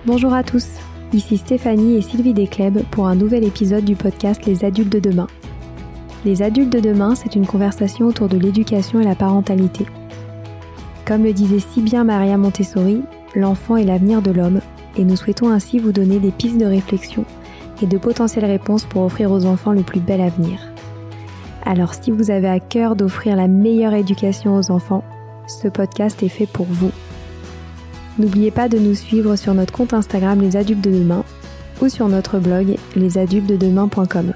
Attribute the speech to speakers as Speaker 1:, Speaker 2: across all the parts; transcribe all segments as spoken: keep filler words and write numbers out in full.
Speaker 1: Bonjour à tous, ici Stéphanie et Sylvie Desclèbes pour un nouvel épisode du podcast Les Adultes de demain. Les Adultes de demain, c'est une conversation autour de l'éducation et la parentalité. Comme le disait si bien Maria Montessori, l'enfant est l'avenir de l'homme et nous souhaitons ainsi vous donner des pistes de réflexion et de potentielles réponses pour offrir aux enfants le plus bel avenir. Alors si vous avez à cœur d'offrir la meilleure éducation aux enfants, ce podcast est fait pour vous. N'oubliez pas de nous suivre sur notre compte Instagram Les Adultes de Demain ou sur notre blog les adultes de demain point com.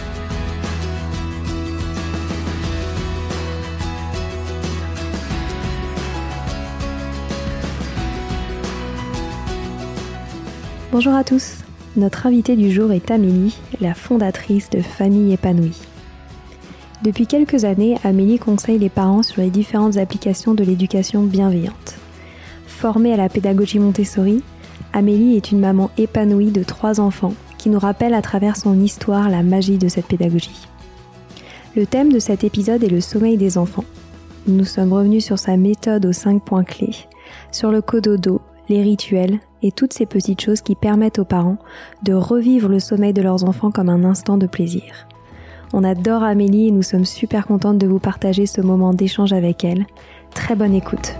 Speaker 1: Bonjour à tous, notre invitée du jour est Amélie, la fondatrice de Famille Épanouie. Depuis quelques années, Amélie conseille les parents sur les différentes applications de l'éducation bienveillante. Formée à la pédagogie Montessori, Amélie est une maman épanouie de trois enfants qui nous rappelle à travers son histoire la magie de cette pédagogie. Le thème de cet épisode est le sommeil des enfants. Nous sommes revenus sur sa méthode aux cinq points clés, sur le cododo, les rituels et toutes ces petites choses qui permettent aux parents de revivre le sommeil de leurs enfants comme un instant de plaisir. On adore Amélie et nous sommes super contentes de vous partager ce moment d'échange avec elle. Très bonne écoute.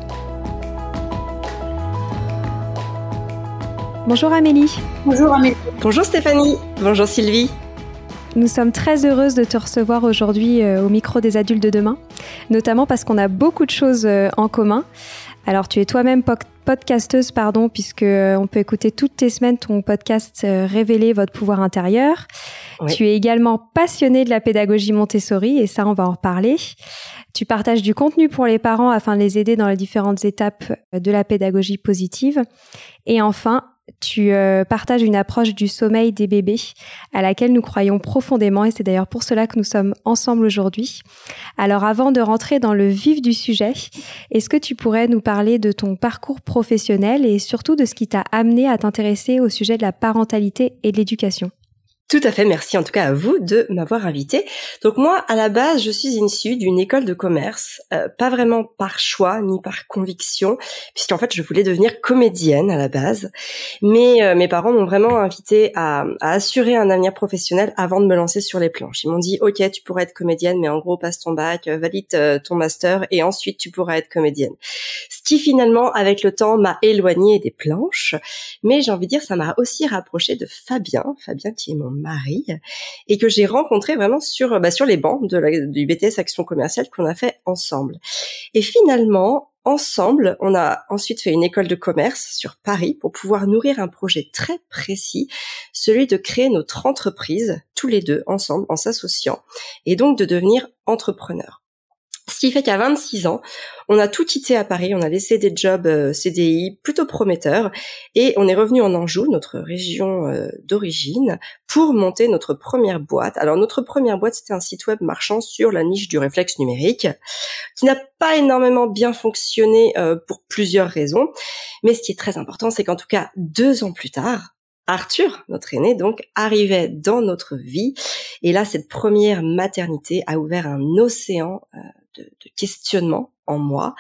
Speaker 1: Bonjour Amélie.
Speaker 2: Bonjour Amélie. Bonjour Stéphanie. Bonjour Sylvie.
Speaker 1: Nous sommes très heureuses de te recevoir aujourd'hui euh, au micro des Adultes de demain, notamment parce qu'on a beaucoup de choses euh, en commun. Alors tu es toi-même po- podcasteuse, pardon, puisque euh, on peut écouter toutes tes semaines ton podcast euh, Révéler votre pouvoir intérieur. Oui. Tu es également passionnée de la pédagogie Montessori et ça on va en reparler. Tu partages du contenu pour les parents afin de les aider dans les différentes étapes de la pédagogie positive. Et enfin, tu euh, partages une approche du sommeil des bébés à laquelle nous croyons profondément et c'est d'ailleurs pour cela que nous sommes ensemble aujourd'hui. Alors avant de rentrer dans le vif du sujet, est-ce que tu pourrais nous parler de ton parcours professionnel et surtout de ce qui t'a amené à t'intéresser au sujet de la parentalité et de l'éducation ?
Speaker 2: Tout à fait, merci en tout cas à vous de m'avoir invitée. Donc moi, à la base, je suis issue d'une école de commerce, euh, pas vraiment par choix ni par conviction, puisqu'en fait, je voulais devenir comédienne à la base. Mais euh, mes parents m'ont vraiment invitée à, à assurer un avenir professionnel avant de me lancer sur les planches. Ils m'ont dit, ok, tu pourrais être comédienne, mais en gros, passe ton bac, valide euh, ton master, et ensuite tu pourras être comédienne. Ce qui finalement, avec le temps, m'a éloignée des planches. Mais j'ai envie de dire, ça m'a aussi rapprochée de Fabien, Fabien qui est mon mari, et que j'ai rencontré vraiment sur bah, sur les bancs de la, du B T S Action Commerciale qu'on a fait ensemble. Et finalement, ensemble, on a ensuite fait une école de commerce sur Paris pour pouvoir nourrir un projet très précis, celui de créer notre entreprise, tous les deux, ensemble, en s'associant, et donc de devenir entrepreneurs. Ce qui fait qu'à vingt-six ans, on a tout quitté à Paris, on a laissé des jobs euh, C D I plutôt prometteurs et on est revenu en Anjou, notre région euh, d'origine, pour monter notre première boîte. Alors notre première boîte, c'était un site web marchand sur la niche du réflexe numérique qui n'a pas énormément bien fonctionné euh, pour plusieurs raisons. Mais ce qui est très important, c'est qu'en tout cas, deux ans plus tard, Arthur, notre aîné, donc, arrivait dans notre vie. Et là, cette première maternité a ouvert un océan euh, de, de questionnement en moi.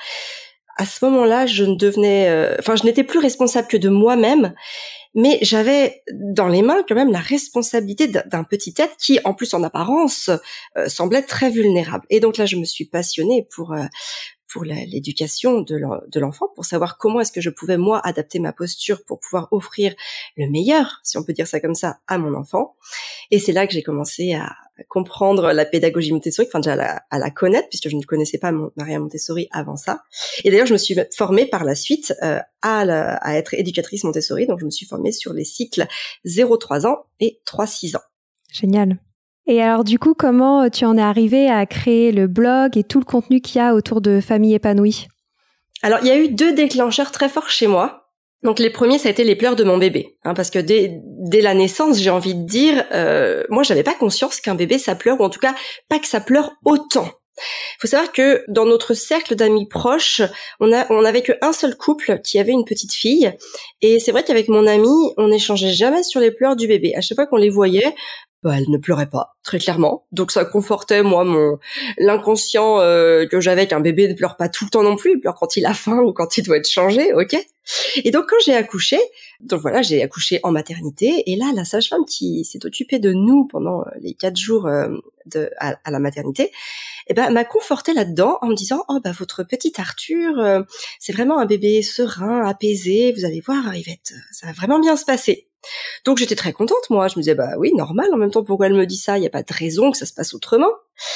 Speaker 2: À ce moment-là, je ne devenais, euh, enfin, je n'étais plus responsable que de moi-même, mais j'avais dans les mains quand même la responsabilité d'un petit être qui, en plus en apparence, euh, semblait très vulnérable. Et donc là, je me suis passionnée pour euh, pour la, l'éducation de, l'en, de l'enfant, pour savoir comment est-ce que je pouvais, moi, adapter ma posture pour pouvoir offrir le meilleur, si on peut dire ça comme ça, à mon enfant. Et c'est là que j'ai commencé à comprendre la pédagogie Montessori, enfin déjà à la, à la connaître, puisque je ne connaissais pas mon, Maria Montessori avant ça. Et d'ailleurs, je me suis formée par la suite euh, à, la, à être éducatrice Montessori, donc je me suis formée sur les cycles zéro trois ans et trois six ans.
Speaker 1: Génial. Et alors du coup, comment tu en es arrivée à créer le blog et tout le contenu qu'il y a autour de Famille Épanouie ?
Speaker 2: Alors, il y a eu deux déclencheurs très forts chez moi. Donc les premiers, ça a été les pleurs de mon bébé, hein, parce que dès, dès la naissance, j'ai envie de dire, euh, moi, j'avais pas conscience qu'un bébé ça pleure, ou en tout cas pas que ça pleure autant. Il faut savoir que dans notre cercle d'amis proches, on a on avait qu'un seul couple qui avait une petite fille, et c'est vrai qu'avec mon ami, on n'échangeait jamais sur les pleurs du bébé. À chaque fois qu'on les voyait, bah, elle ne pleurait pas, très clairement. Donc ça confortait moi mon l'inconscient euh, que j'avais qu'un bébé ne pleure pas tout le temps non plus, il pleure quand il a faim ou quand il doit être changé, ok. Et donc quand j'ai accouché, donc voilà, j'ai accouché en maternité et là la sage-femme qui s'est occupée de nous pendant les quatre jours euh, de à, à la maternité, eh ben m'a confortée là-dedans en me disant oh bah votre petit Arthur, euh, c'est vraiment un bébé serein, apaisé, vous allez voir, il va être, ça va vraiment bien se passer. Donc j'étais très contente, moi. Je me disais, bah oui, normal. En même temps, pourquoi elle me dit ça? Il n'y a pas de raison que ça se passe autrement.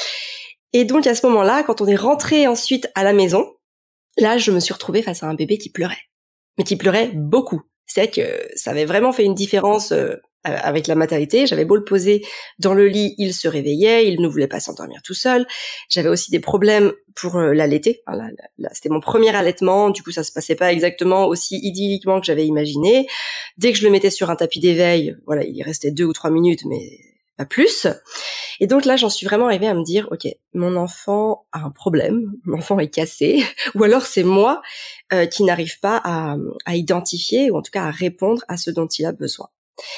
Speaker 2: Et donc à ce moment-là, quand on est rentré ensuite à la maison, là, je me suis retrouvée face à un bébé qui pleurait. Mais qui pleurait beaucoup. C'est que ça avait vraiment fait une différence euh, avec la maternité. J'avais beau le poser dans le lit, il se réveillait, il ne voulait pas s'endormir tout seul. J'avais aussi des problèmes pour euh, l'allaiter. Enfin, là, là, c'était mon premier allaitement, du coup ça se passait pas exactement aussi idylliquement que j'avais imaginé. Dès que je le mettais sur un tapis d'éveil, voilà, il y restait deux ou trois minutes, mais pas plus. Et donc là, j'en suis vraiment arrivée à me dire, ok, mon enfant a un problème, mon enfant est cassé, ou alors c'est moi euh, qui n'arrive pas à, à identifier, ou en tout cas à répondre à ce dont il a besoin.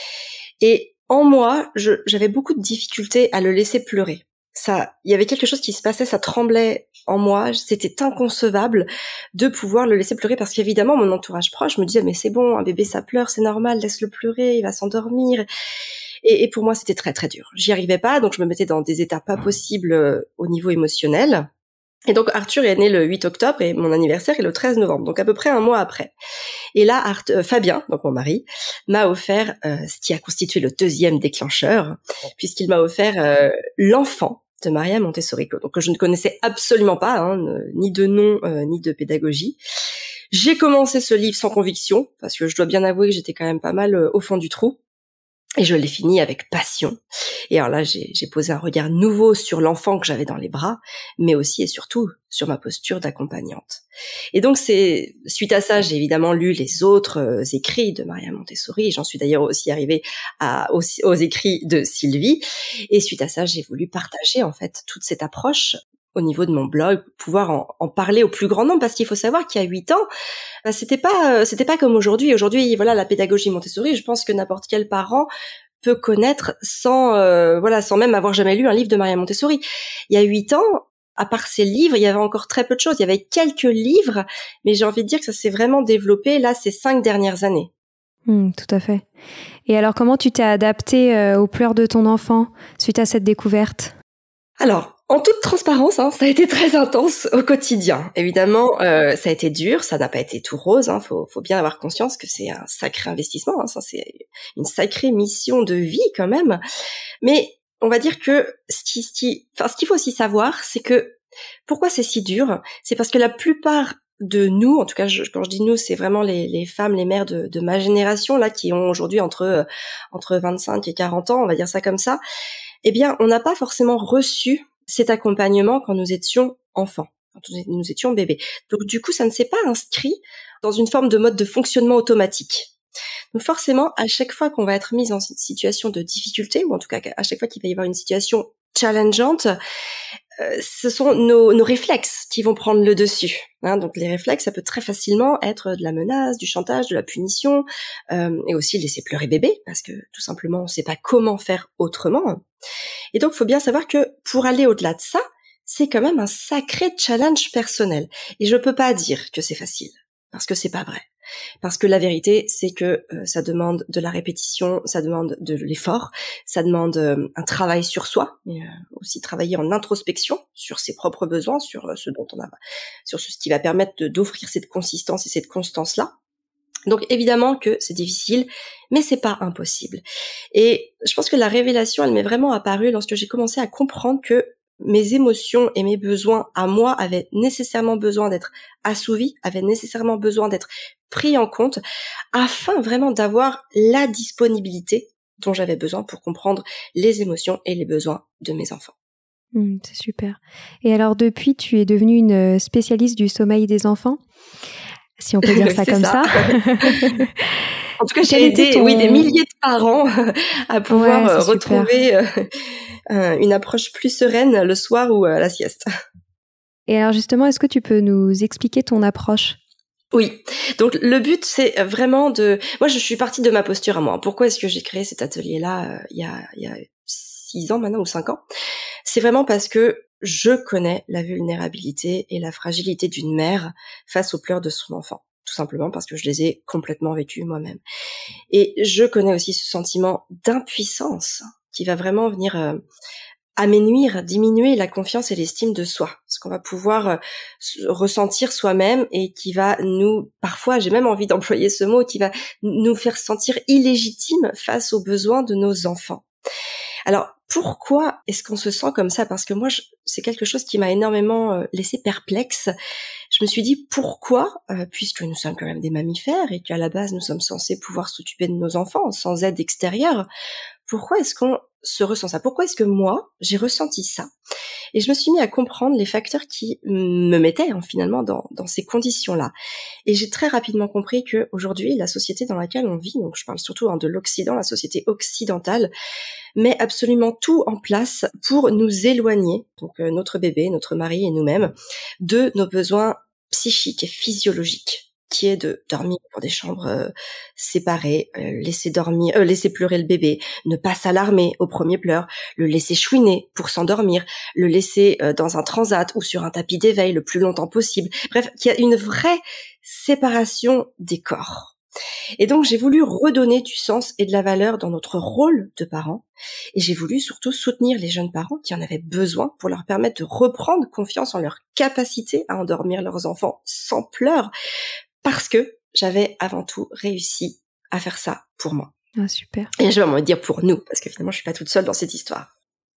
Speaker 2: Et en moi, je, j'avais beaucoup de difficultés à le laisser pleurer. Ça, il y avait quelque chose qui se passait, ça tremblait en moi, c'était inconcevable de pouvoir le laisser pleurer parce qu'évidemment, mon entourage proche me disait, mais c'est bon, un bébé ça pleure, c'est normal, laisse-le pleurer, il va s'endormir. Et, et pour moi, c'était très très dur. J'y arrivais pas, donc je me mettais dans des états pas possibles euh, au niveau émotionnel. Et donc Arthur est né le huit octobre et mon anniversaire est le treize novembre, donc à peu près un mois après. Et là, Art- euh, Fabien, donc mon mari, m'a offert euh, ce qui a constitué le deuxième déclencheur, puisqu'il m'a offert euh, l'enfant de Maria Montessori, donc que je ne connaissais absolument pas, hein, ni de nom, euh, ni de pédagogie. J'ai commencé ce livre sans conviction, parce que je dois bien avouer que j'étais quand même pas mal euh, au fond du trou. Et je l'ai fini avec passion. Et alors là, j'ai, j'ai posé un regard nouveau sur l'enfant que j'avais dans les bras, mais aussi et surtout sur ma posture d'accompagnante. Et donc, c'est suite à ça, j'ai évidemment lu les autres euh, écrits de Maria Montessori. Et j'en suis d'ailleurs aussi arrivée à, aux, aux écrits de Sylvie. Et suite à ça, j'ai voulu partager en fait toute cette approche au niveau de mon blog, pouvoir en, en parler au plus grand nombre, parce qu'il faut savoir qu'il y a huit ans, bah, c'était pas, c'était pas comme aujourd'hui. Aujourd'hui, voilà, la pédagogie Montessori, je pense que n'importe quel parent peut connaître sans, euh, voilà, sans même avoir jamais lu un livre de Maria Montessori. Il y a huit ans, à part ces livres, il y avait encore très peu de choses. Il y avait quelques livres, mais j'ai envie de dire que ça s'est vraiment développé là ces cinq dernières années.
Speaker 1: Mmh, tout à fait. Et alors, comment tu t'es adaptée euh, aux pleurs de ton enfant suite à cette découverte ?
Speaker 2: Alors, en toute transparence, hein, ça a été très intense au quotidien. Évidemment, euh, ça a été dur, ça n'a pas été tout rose. Hein, faut, faut bien avoir conscience que c'est un sacré investissement. Hein, ça, c'est une sacrée mission de vie quand même. Mais on va dire que ce qui, ce qui, enfin, ce qu'il faut aussi savoir, c'est que pourquoi c'est si dur, c'est parce que la plupart de nous, en tout cas, je, quand je dis nous, c'est vraiment les, les femmes, les mères de, de ma génération là, qui ont aujourd'hui entre euh, entre vingt-cinq et quarante ans, on va dire ça comme ça. Eh bien, on n'a pas forcément reçu cet accompagnement quand nous étions enfants, quand nous étions bébés. Donc, du coup, ça ne s'est pas inscrit dans une forme de mode de fonctionnement automatique. Donc, forcément, à chaque fois qu'on va être mise en situation de difficulté, ou en tout cas à chaque fois qu'il va y avoir une situation challengeante, euh, ce sont nos, nos réflexes qui vont prendre le dessus. Hein, donc les réflexes, ça peut très facilement être de la menace, du chantage, de la punition, euh, et aussi laisser pleurer bébé, parce que tout simplement, on ne sait pas comment faire autrement. Et donc, il faut bien savoir que pour aller au-delà de ça, c'est quand même un sacré challenge personnel. Et je peux pas dire que c'est facile, parce que c'est pas vrai. Parce que la vérité, c'est que euh, ça demande de la répétition, ça demande de l'effort, ça demande euh, un travail sur soi, mais euh, aussi travailler en introspection sur ses propres besoins, sur euh, ce dont on a, sur ce qui va permettre de, d'offrir cette consistance et cette constance-là. Donc évidemment que c'est difficile, mais c'est pas impossible. Et je pense que la révélation, elle m'est vraiment apparue lorsque j'ai commencé à comprendre que mes émotions et mes besoins à moi avaient nécessairement besoin d'être assouvis, avaient nécessairement besoin d'être pris en compte, afin vraiment d'avoir la disponibilité dont j'avais besoin pour comprendre les émotions et les besoins de mes enfants.
Speaker 1: Mmh, c'est super. Et alors depuis, tu es devenue une spécialiste du sommeil des enfants, si on peut dire ça comme ça. ça.
Speaker 2: En tout cas, j'ai aidé ton... oui, des milliers de parents à pouvoir ouais, retrouver euh, une approche plus sereine le soir ou à la sieste.
Speaker 1: Et alors justement, est-ce que tu peux nous expliquer ton approche ?
Speaker 2: Oui, donc le but c'est vraiment de... Moi je suis partie de ma posture à moi. Pourquoi est-ce que j'ai créé cet atelier-là euh, il y a, il y a six ans maintenant ou cinq ans, c'est vraiment parce que je connais la vulnérabilité et la fragilité d'une mère face aux pleurs de son enfant. Tout simplement parce que je les ai complètement vécues moi-même. Et je connais aussi ce sentiment d'impuissance qui va vraiment venir euh, aménuire, diminuer la confiance et l'estime de soi. Ce qu'on va pouvoir euh, ressentir soi-même et qui va nous, parfois j'ai même envie d'employer ce mot, qui va nous faire sentir illégitimes face aux besoins de nos enfants. Alors, pourquoi est-ce qu'on se sent comme ça ? Parce que moi, je, c'est quelque chose qui m'a énormément euh, laissé perplexe. Je me suis dit, pourquoi, euh, puisque nous sommes quand même des mammifères et qu'à la base, nous sommes censés pouvoir s'occuper de nos enfants sans aide extérieure, pourquoi est-ce qu'on se ressent ça ? Pourquoi est-ce que moi, j'ai ressenti ça ? Et je me suis mis à comprendre les facteurs qui me mettaient hein, finalement dans, dans ces conditions-là. Et j'ai très rapidement compris que aujourd'hui, la société dans laquelle on vit, donc je parle surtout hein, de l'Occident, la société occidentale, met absolument tout en place pour nous éloigner, donc euh, notre bébé, notre mari et nous-mêmes, de nos besoins psychiques et physiologiques, qui est de dormir dans des chambres euh, séparées, euh, laisser dormir, euh, laisser pleurer le bébé, ne pas s'alarmer au premier pleur, le laisser chouiner pour s'endormir, le laisser euh, dans un transat ou sur un tapis d'éveil le plus longtemps possible. Bref, qu'il y a une vraie séparation des corps. Et donc, j'ai voulu redonner du sens et de la valeur dans notre rôle de parents. Et j'ai voulu surtout soutenir les jeunes parents qui en avaient besoin pour leur permettre de reprendre confiance en leur capacité à endormir leurs enfants sans pleurs. Parce que j'avais avant tout réussi à faire ça pour moi.
Speaker 1: Ah, super.
Speaker 2: Et je vais m'en dire pour nous, parce que finalement, je suis pas toute seule dans cette histoire.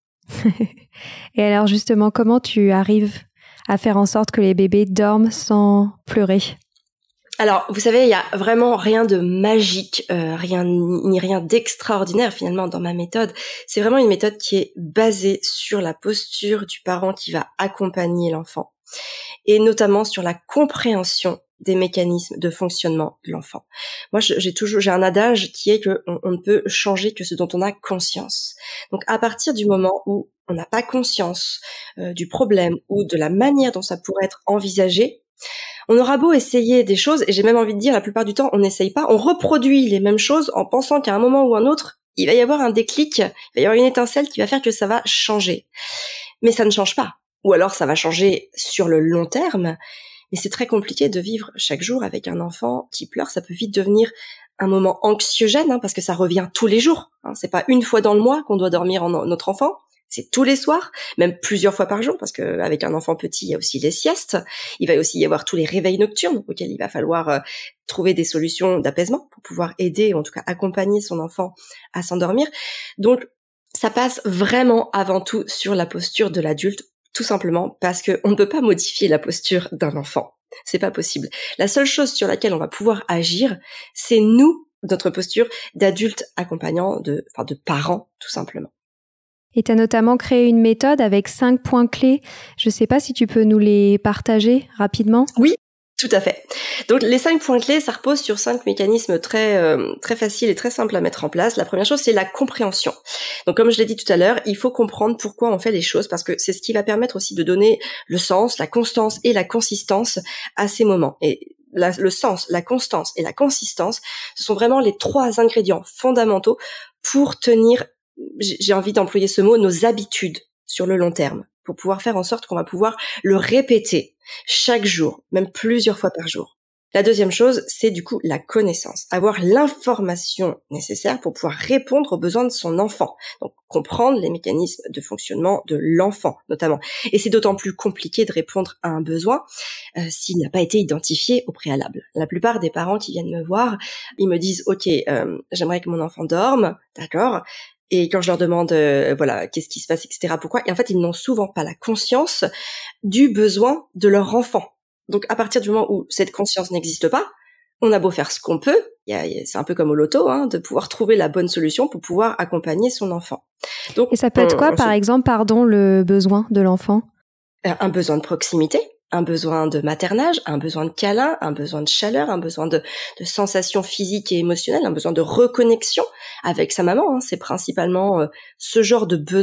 Speaker 1: Et alors, justement, comment tu arrives à faire en sorte que les bébés dorment sans pleurer ?
Speaker 2: Alors, vous savez, il y a vraiment rien de magique, euh, rien ni rien d'extraordinaire finalement dans ma méthode. C'est vraiment une méthode qui est basée sur la posture du parent qui va accompagner l'enfant, et notamment sur la compréhension des mécanismes de fonctionnement de l'enfant. Moi, j'ai toujours, j'ai un adage qui est que on, on ne peut changer que ce dont on a conscience. Donc, à partir du moment où on n'a pas conscience euh, du problème ou de la manière dont ça pourrait être envisagé, on aura beau essayer des choses, et j'ai même envie de dire, la plupart du temps, on n'essaye pas, on reproduit les mêmes choses en pensant qu'à un moment ou un autre, il va y avoir un déclic, il va y avoir une étincelle qui va faire que ça va changer. Mais ça ne change pas. Ou alors ça va changer sur le long terme, mais c'est très compliqué de vivre chaque jour avec un enfant qui pleure. Ça peut vite devenir un moment anxiogène, hein, parce que ça revient tous les jours. Hein. C'est pas une fois dans le mois qu'on doit dormir en notre enfant. C'est tous les soirs, même plusieurs fois par jour, parce que avec un enfant petit, il y a aussi les siestes. Il va aussi y avoir tous les réveils nocturnes auxquels il va falloir euh, trouver des solutions d'apaisement pour pouvoir aider, ou en tout cas accompagner son enfant à s'endormir. Donc, ça passe vraiment avant tout sur la posture de l'adulte, tout simplement parce que on ne peut pas modifier la posture d'un enfant. C'est pas possible. La seule chose sur laquelle on va pouvoir agir, c'est nous, notre posture d'adulte accompagnant, de, enfin de parents, tout simplement.
Speaker 1: Et tu as notamment créé une méthode avec cinq points clés. Je ne sais pas si tu peux nous les partager rapidement.
Speaker 2: Oui, tout à fait. Donc les cinq points clés, ça repose sur cinq mécanismes très euh, très faciles et très simples à mettre en place. La première chose, c'est la compréhension. Donc comme je l'ai dit tout à l'heure, il faut comprendre pourquoi on fait les choses, parce que c'est ce qui va permettre aussi de donner le sens, la constance et la consistance à ces moments. Et la, le sens, la constance et la consistance, ce sont vraiment les trois ingrédients fondamentaux pour tenir, j'ai envie d'employer ce mot, nos habitudes sur le long terme, pour pouvoir faire en sorte qu'on va pouvoir le répéter chaque jour, même plusieurs fois par jour. La deuxième chose, c'est du coup la connaissance, avoir l'information nécessaire pour pouvoir répondre aux besoins de son enfant. Donc comprendre les mécanismes de fonctionnement de l'enfant notamment. Et c'est d'autant plus compliqué de répondre à un besoin euh, s'il n'a pas été identifié au préalable. La plupart des parents qui viennent me voir, ils me disent « Ok, euh, j'aimerais que mon enfant dorme, d'accord ?» Et quand je leur demande, euh, voilà, qu'est-ce qui se passe, et cetera, pourquoi, et en fait, ils n'ont souvent pas la conscience du besoin de leur enfant. Donc, à partir du moment où cette conscience n'existe pas, on a beau faire ce qu'on peut, y a, y a, c'est un peu comme au loto, hein, de pouvoir trouver la bonne solution pour pouvoir accompagner son enfant.
Speaker 1: Donc, et ça peut être quoi, on, par se... exemple, pardon, le besoin de l'enfant ?
Speaker 2: Un besoin de proximité, un besoin de maternage, un besoin de câlin, un besoin de chaleur, un besoin de, de sensations physiques et émotionnelles, un besoin de reconnexion avec sa maman. Hein. C'est principalement euh, ce genre de besoin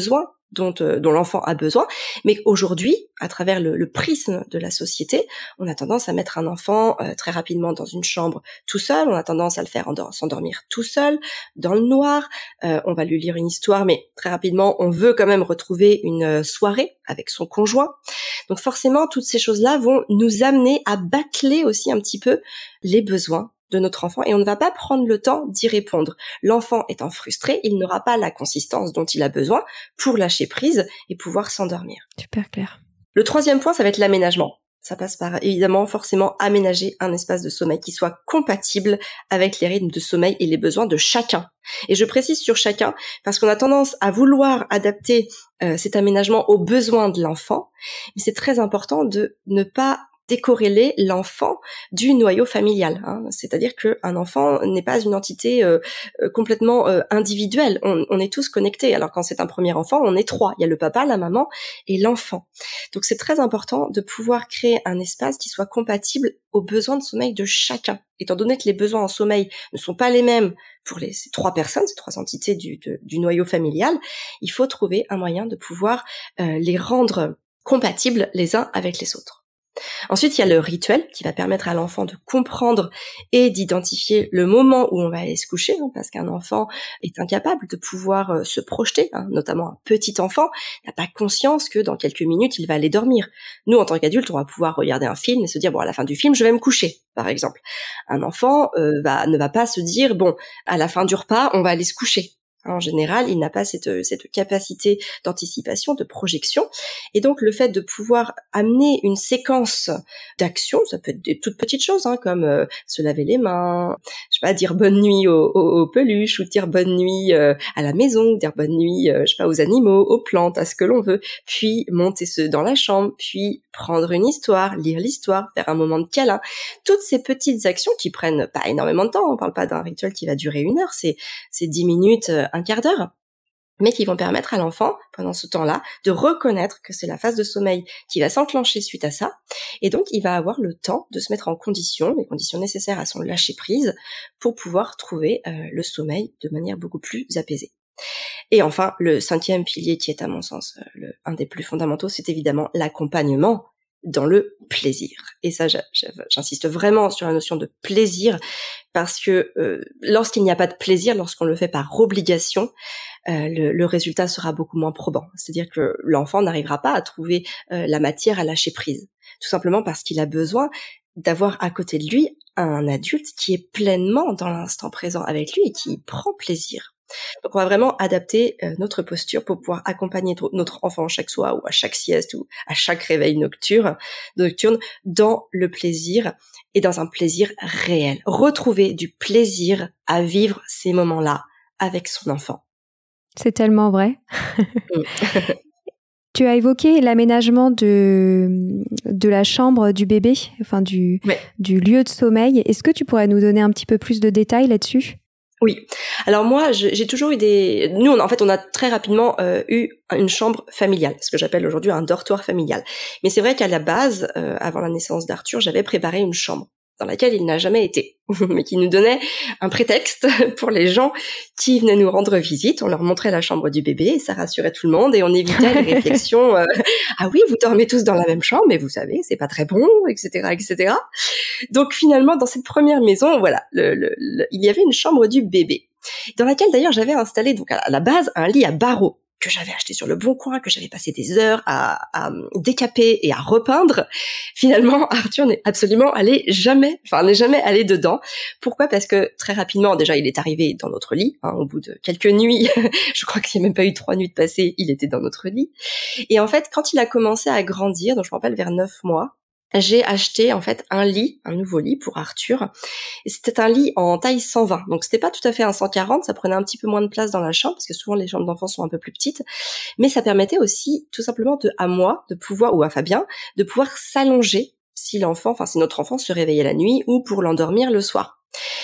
Speaker 2: dont, euh, dont l'enfant a besoin, mais aujourd'hui, à travers le, le prisme de la société, on a tendance à mettre un enfant euh, très rapidement dans une chambre tout seul, on a tendance à le faire endor- s'endormir tout seul, dans le noir, euh, on va lui lire une histoire, mais très rapidement, on veut quand même retrouver une euh, soirée avec son conjoint. Donc forcément, toutes ces choses-là vont nous amener à bâcler aussi un petit peu les besoins de notre enfant et on ne va pas prendre le temps d'y répondre. L'enfant étant frustré, il n'aura pas la consistance dont il a besoin pour lâcher prise et pouvoir s'endormir.
Speaker 1: Super clair.
Speaker 2: Le troisième point, ça va être l'aménagement. Ça passe par, évidemment, forcément aménager un espace de sommeil qui soit compatible avec les rythmes de sommeil et les besoins de chacun. Et je précise sur chacun parce qu'on a tendance à vouloir adapter euh, cet aménagement aux besoins de l'enfant, mais c'est très important de ne pas décorréler l'enfant du noyau familial, hein. C'est-à-dire qu'un enfant n'est pas une entité euh, euh, complètement euh, individuelle. On, on est tous connectés. Alors quand c'est un premier enfant, on est trois. Il y a le papa, la maman et l'enfant. Donc c'est très important de pouvoir créer un espace qui soit compatible aux besoins de sommeil de chacun. Étant donné que les besoins en sommeil ne sont pas les mêmes pour les ces trois personnes, ces trois entités du, de, du noyau familial, il faut trouver un moyen de pouvoir euh, les rendre compatibles les uns avec les autres. Ensuite, il y a le rituel qui va permettre à l'enfant de comprendre et d'identifier le moment où on va aller se coucher, hein, parce qu'un enfant est incapable de pouvoir euh, se projeter, hein, notamment un petit enfant n'a pas conscience que dans quelques minutes, il va aller dormir. Nous, en tant qu'adultes, on va pouvoir regarder un film et se dire, bon, à la fin du film, je vais me coucher, par exemple. Un enfant euh, va, ne va pas se dire, bon, à la fin du repas, on va aller se coucher. En général, il n'a pas cette, cette capacité d'anticipation, de projection. Et donc, le fait de pouvoir amener une séquence d'actions, ça peut être des toutes petites choses, hein, comme euh, se laver les mains, je sais pas, dire bonne nuit aux, aux, aux peluches, ou dire bonne nuit euh, à la maison, dire bonne nuit, euh, je sais pas, aux animaux, aux plantes, à ce que l'on veut, puis monter ce, dans la chambre, puis prendre une histoire, lire l'histoire, faire un moment de câlin. Toutes ces petites actions qui prennent pas énormément de temps, on parle pas d'un rituel qui va durer une heure, c'est, c'est dix minutes, un quart d'heure, mais qui vont permettre à l'enfant, pendant ce temps-là, de reconnaître que c'est la phase de sommeil qui va s'enclencher suite à ça, et donc il va avoir le temps de se mettre en condition, les conditions nécessaires à son lâcher-prise, pour pouvoir trouver euh, le sommeil de manière beaucoup plus apaisée. Et enfin, le cinquième pilier qui est à mon sens euh, le, un des plus fondamentaux, c'est évidemment l'accompagnement dans le plaisir. Et ça, j'insiste vraiment sur la notion de plaisir, parce que euh, lorsqu'il n'y a pas de plaisir, lorsqu'on le fait par obligation, euh, le, le résultat sera beaucoup moins probant. C'est-à-dire que l'enfant n'arrivera pas à trouver euh, la matière à lâcher prise, tout simplement parce qu'il a besoin d'avoir à côté de lui un adulte qui est pleinement dans l'instant présent avec lui et qui y prend plaisir. Donc on va vraiment adapter euh, notre posture pour pouvoir accompagner t- notre enfant chaque soir ou à chaque sieste ou à chaque réveil nocturne, nocturne dans le plaisir et dans un plaisir réel. Retrouver du plaisir à vivre ces moments-là avec son enfant.
Speaker 1: C'est tellement vrai. Tu as évoqué l'aménagement de, de la chambre du bébé, enfin du,
Speaker 2: ouais.
Speaker 1: du lieu de sommeil. Est-ce que tu pourrais nous donner un petit peu plus de détails là-dessus ?
Speaker 2: Oui. Alors moi, je, j'ai toujours eu des... Nous, on, en fait, on a très rapidement euh, eu une chambre familiale, ce que j'appelle aujourd'hui un dortoir familial. Mais c'est vrai qu'à la base, euh, avant la naissance d'Arthur, j'avais préparé une chambre dans laquelle il n'a jamais été, mais qui nous donnait un prétexte pour les gens qui venaient nous rendre visite. On leur montrait la chambre du bébé et ça rassurait tout le monde et on évitait les réflexions euh, « Ah oui, vous dormez tous dans la même chambre, mais vous savez, c'est pas très bon, et cetera, et cetera » Donc finalement, dans cette première maison, voilà, le, le, le, il y avait une chambre du bébé, dans laquelle d'ailleurs j'avais installé donc à la base un lit à barreaux que j'avais acheté sur le Bon Coin, que j'avais passé des heures à, à décaper et à repeindre. Finalement, Arthur n'est absolument allé jamais, enfin n'est jamais allé dedans. Pourquoi ? Parce que très rapidement, déjà, il est arrivé dans notre lit. Hein, au bout de quelques nuits, je crois qu'il n'y a même pas eu trois nuits de passé, il était dans notre lit. Et en fait, quand il a commencé à grandir, donc je me rappelle vers neuf mois, j'ai acheté en fait un lit, un nouveau lit pour Arthur. Et c'était un lit en taille cent vingt. Donc c'était pas tout à fait un cent quarante, ça prenait un petit peu moins de place dans la chambre parce que souvent les chambres d'enfants sont un peu plus petites, mais ça permettait aussi tout simplement de à moi de pouvoir ou à Fabien de pouvoir s'allonger si l'enfant, enfin si notre enfant se réveillait la nuit ou pour l'endormir le soir.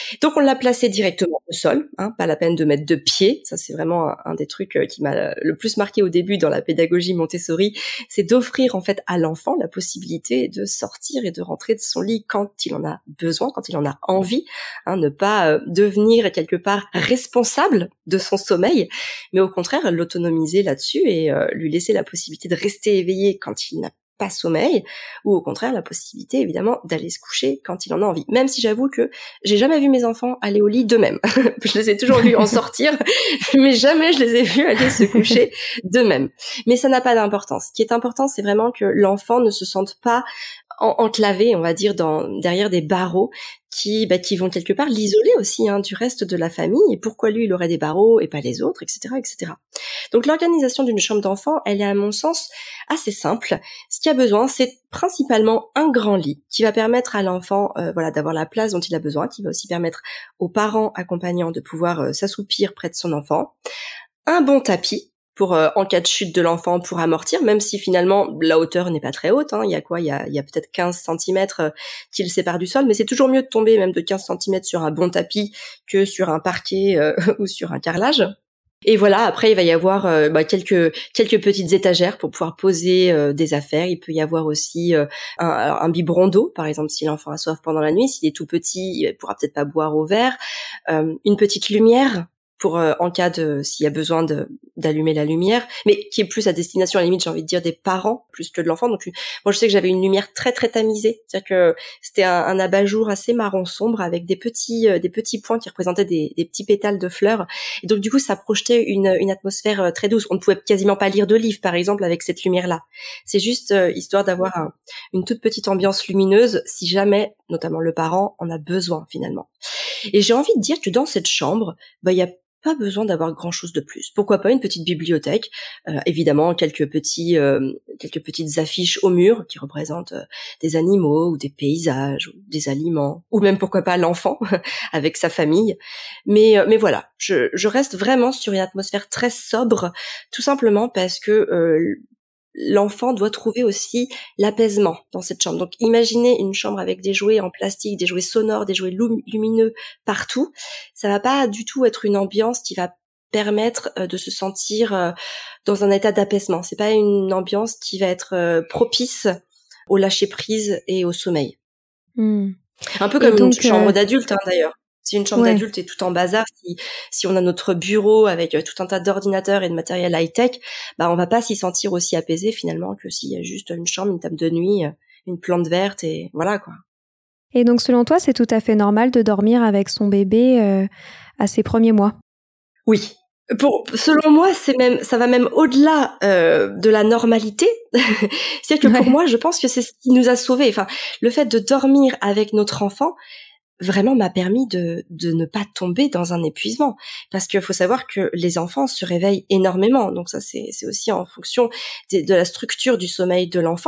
Speaker 2: Donc on l'a placé directement au sol, hein, pas la peine de mettre de pied. Ça c'est vraiment un, un des trucs qui m'a le plus marqué au début dans la pédagogie Montessori, c'est d'offrir en fait à l'enfant la possibilité de sortir et de rentrer de son lit quand il en a besoin, quand il en a envie, hein, ne pas euh, devenir quelque part responsable de son sommeil, mais au contraire l'autonomiser là-dessus et euh, lui laisser la possibilité de rester éveillé quand il n'a pas sommeil, ou au contraire la possibilité évidemment d'aller se coucher quand il en a envie. Même si j'avoue que j'ai jamais vu mes enfants aller au lit d'eux-mêmes. Je les ai toujours vus en sortir, mais jamais je les ai vus aller se coucher d'eux-mêmes. Mais ça n'a pas d'importance. Ce qui est important, c'est vraiment que l'enfant ne se sente pas en- enclavé, on va dire, dans derrière des barreaux qui bah, qui vont quelque part l'isoler aussi hein, du reste de la famille. Et pourquoi lui il aurait des barreaux et pas les autres, et cetera, et cetera. Donc l'organisation d'une chambre d'enfant, elle est à mon sens assez simple. Ce qu'il y a besoin, c'est principalement un grand lit qui va permettre à l'enfant euh, voilà d'avoir la place dont il a besoin, qui va aussi permettre aux parents accompagnants de pouvoir euh, s'assoupir près de son enfant. Un bon tapis pour euh, en cas de chute de l'enfant pour amortir, même si finalement la hauteur n'est pas très haute, hein. Il y a quoi, il y a, il y a peut-être quinze centimètres euh, qui le séparent du sol, mais c'est toujours mieux de tomber même de quinze centimètres sur un bon tapis que sur un parquet euh, ou sur un carrelage. Et voilà, après il va y avoir euh, bah, quelques quelques petites étagères pour pouvoir poser euh, des affaires. Il peut y avoir aussi euh, un, alors, un biberon d'eau, par exemple si l'enfant a soif pendant la nuit. S'il est tout petit, il pourra peut-être pas boire au verre. Euh, une petite lumière pour euh, en cas de s'il y a besoin de d'allumer la lumière, mais qui est plus à destination à la limite, j'ai envie de dire des parents plus que de l'enfant. Donc moi je sais que j'avais une lumière très très tamisée, c'est-à-dire que c'était un, un abat-jour assez marron sombre avec des petits euh, des petits points qui représentaient des, des petits pétales de fleurs. Et donc du coup ça projetait une une atmosphère euh, très douce. On ne pouvait quasiment pas lire de livre par exemple avec cette lumière-là. C'est juste euh, histoire d'avoir un, une toute petite ambiance lumineuse si jamais, notamment le parent, en a besoin finalement. Et j'ai envie de dire que dans cette chambre, bah il y a pas besoin d'avoir grand-chose de plus. Pourquoi pas une petite bibliothèque, euh, évidemment quelques petits, euh, quelques petites affiches au mur qui représentent euh, des animaux ou des paysages ou des aliments, ou même pourquoi pas l'enfant avec sa famille. Mais, euh, mais voilà, je, je reste vraiment sur une atmosphère très sobre, tout simplement parce que euh, l'enfant doit trouver aussi l'apaisement dans cette chambre. Donc imaginez une chambre avec des jouets en plastique, des jouets sonores, des jouets lum- lumineux partout. Ça va pas du tout être une ambiance qui va permettre euh, de se sentir euh, dans un état d'apaisement. C'est pas une ambiance qui va être euh, propice au lâcher prise et au sommeil.
Speaker 1: Hmm.
Speaker 2: Un peu
Speaker 1: Et
Speaker 2: comme une
Speaker 1: donc,
Speaker 2: chambre
Speaker 1: euh,
Speaker 2: d'adulte hein, d'ailleurs. Si une chambre
Speaker 1: ouais.
Speaker 2: d'adulte est tout en bazar, si, si on a notre bureau avec euh, tout un tas d'ordinateurs et de matériel high-tech, bah on va pas s'y sentir aussi apaisé finalement que s'il y a juste une chambre, une table de nuit, euh, une plante verte et voilà quoi.
Speaker 1: Et donc, selon toi, c'est tout à fait normal de dormir avec son bébé euh, à ses premiers mois?
Speaker 2: Oui. Pour, selon moi, c'est même, ça va même au-delà euh, de la normalité. C'est-à-dire que pour
Speaker 1: Ouais.
Speaker 2: moi, je pense que c'est ce qui nous a sauvés. Enfin, le fait de dormir avec notre enfant, vraiment m'a permis de, de ne pas tomber dans un épuisement. Parce qu'il faut savoir que les enfants se réveillent énormément. Donc ça, c'est, c'est aussi en fonction de, de la structure du sommeil de l'enfant.